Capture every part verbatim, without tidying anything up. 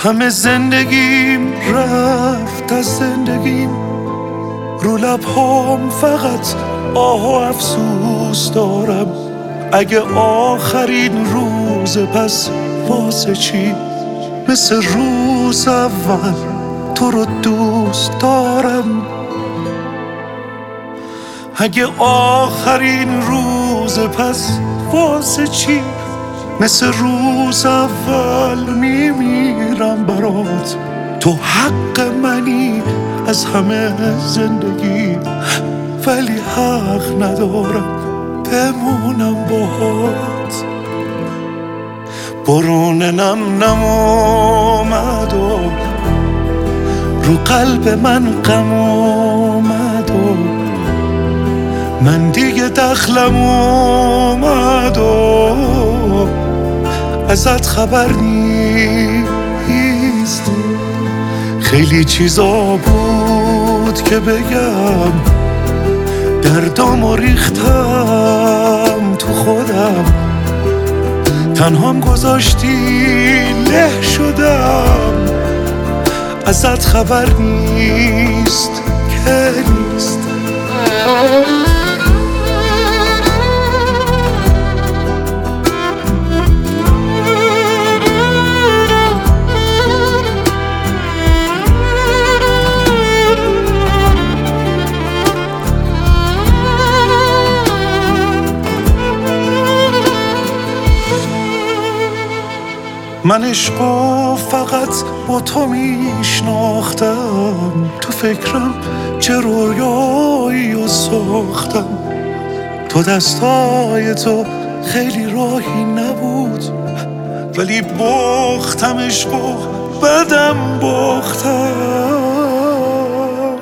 همه زندگیم رفت از زندگیم، رو لبهام فقط آه و افسوس دارم. اگه آخرین روز پس واسه چی؟ مثل روز اول تو رو دوست دارم. اگه آخرین روز پس واسه چی؟ مثل روز اول میمیرم برات. تو حق منی از همه زندگی، ولی حق ندارم بمونم باهات. برون نم نم اومد و رو قلب من غم اومد و من دیگه دخلم اومد و ازت خبر نیست. خیلی چیزا بود که بگم، دردامو ریختم تو خودم، تنهام گذاشتی له شدم. ازت خبر نیست که نیست. من عشقو فقط با تو میشناختم، تو فکرم چه رویایی رو ساختم. تو دستای تو خیلی راهی نبود، ولی باختم عشقو بدم باختم.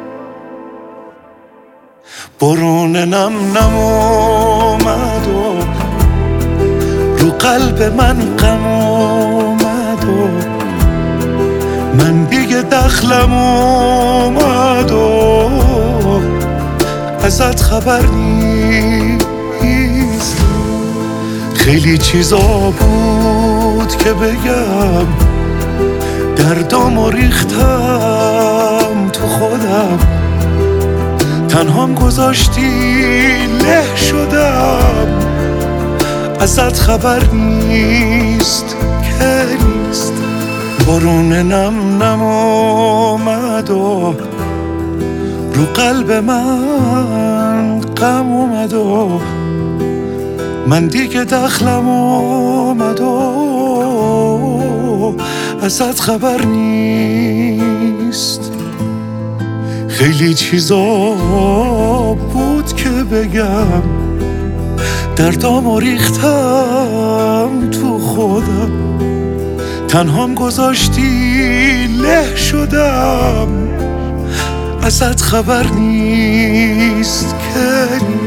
برون نم نم اومد و رو قلب من غم اومد و من دیگه دخلم اومد و ازت خبر نیست. خیلی چیزا بود که بگم، دردامو ریختم تو خودم، تنهام گذاشتی له شدم. ازت خبر نیست که نیست. بارون نم نم اومد و رو قلب من غم اومد و من دیگه دخلم اومد و ازت خبر نیست. خیلی چیزا بود که بگم، دردامو ریختم تو خودم، تنهام گذاشتی له شدم. ازت خبر نیست که